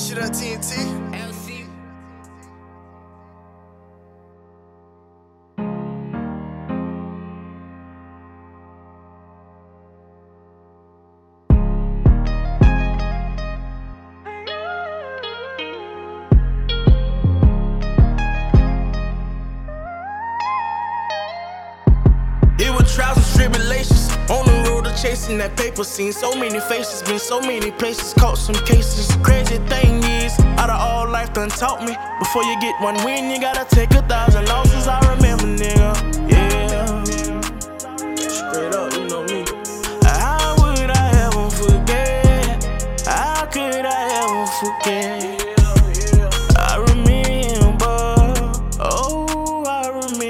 Shit up TNT. It was trials and tribulations on the road to chasing that paper. Seen so many faces, been so many places, caught some cases. Crazy thing is, out of all life done taught me, before you get one win, you gotta take 1,000 losses. I remember, nigga, yeah. Straight up, you know me. How would I ever forget? How could I ever forget? I remember, oh, I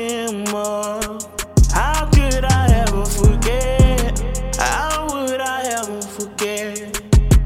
remember. How could I ever forget? How would I ever forget?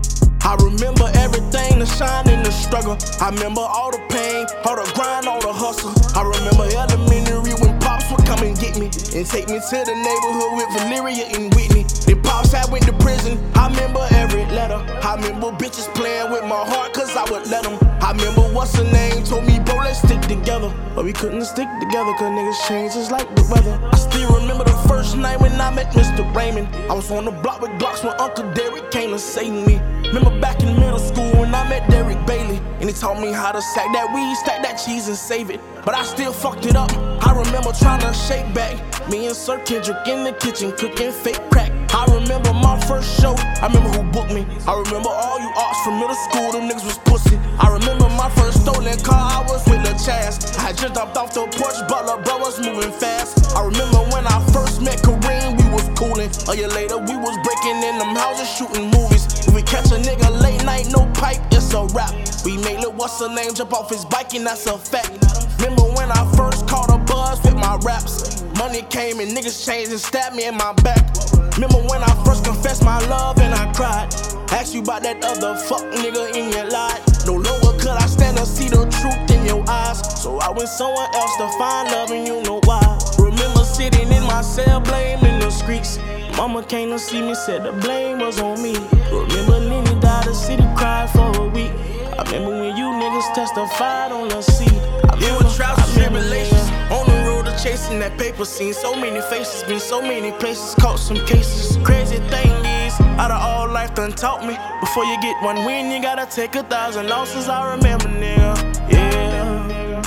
I remember everything, the shine and the struggle. I remember all the pain, all the grind, all the hustle. I remember elementary when Pops would come and get me and take me to the neighborhood with Valeria and Whitney. Then Pops had went to prison. I remember every letter. I remember bitches playing with my heart cause I would let them. I remember what's her name told me, bro, let's stick together. But we couldn't stick together cause niggas change just like the weather. I still remember the first night when I met Mr. Raymond. I was on the block with Glocks when Uncle Derek came to save me. Remember back in middle school when I met Derek Bailey, and he taught me how to sack that weed, stack that cheese and save it. But I still fucked it up. I remember trying to shake back. Me and Sir Kendrick in the kitchen cooking fake crack. I remember my first show. I remember who booked me. I remember all you arts from middle school, them niggas was pussy. I remember my first stolen car, I was with Lil Chaz. I just jumped off the porch, but Lil Bro was moving fast. I remember when I first met Kareem, we was coolin'. A year later, we was breaking in them houses, shooting movies. If we catch a nigga late night, no pipe, it's a rap. We made Lil What's Her Name jump off his bike, and that's a fact. Remember when I first caught a buzz with my raps? Money came and niggas changed and stabbed me in my back. Remember when I first confessed my love and I cried? Asked you about that other fuck nigga in your life. No longer could I stand to see the truth in your eyes. So I went somewhere else to find love and you know why. Remember sitting in my cell blaming the streets. Mama came to see me, said the blame was on me. Remember Lenny died, the city cried for a week. I remember when you niggas testified on the seat. It was trials and tribulations on the road to chasing that paper. Seen so many faces, been so many places, caught some cases. Crazy thing is, out of all life done taught me, before you get one win, you gotta take 1,000 losses. I remember, nigga, yeah.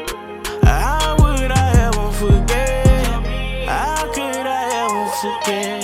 How would I ever forget? How could I ever forget?